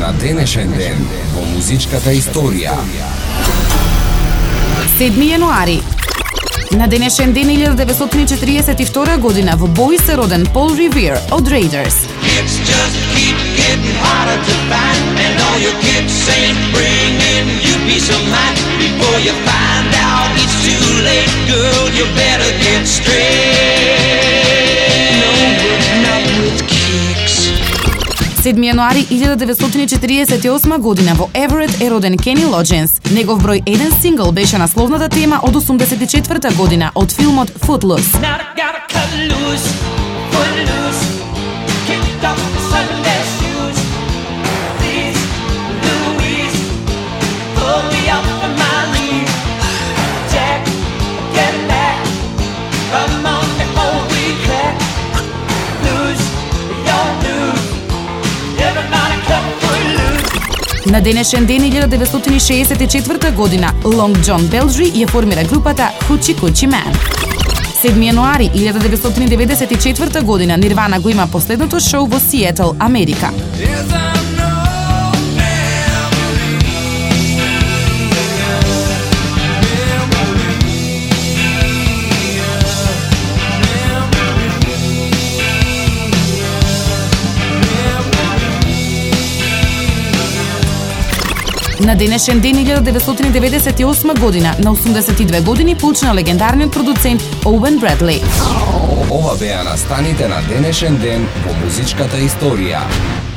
на денешен ден во музичката историја. 7 јануари. На денешен ден 1942 година во бој се роден Пол Ревер од Raiders. It's just keep getting harder to find, and all your kids ain't bringing you peace of mind. Before you find out it's too late, girl, you better get straight. No, but not with kicks. 7 јануари 1948 година во Еверет е роден Кени Лодженс. Негов број 1 сингл беше насловната тема од 84 година од филмот Footloose. Now I gotta cut loose, put loose, kicked off the Sunday shoes. Please, Louise, pull me up from my knees. Jack, get back, come on before we crack. Lose your news, everybody cut for loose. На денешен ден 1964 година Long John Beltry ја формира групата Hoochie Coochie Man. 7 јануари 1994 година Нирвана го има последното шоу во Сиетл, Америка. На денешен ден 1998 година на 82 години почна легендарниот продуцент Оуен Бредлей. Ова беа настаните на денешен ден во музичката историја.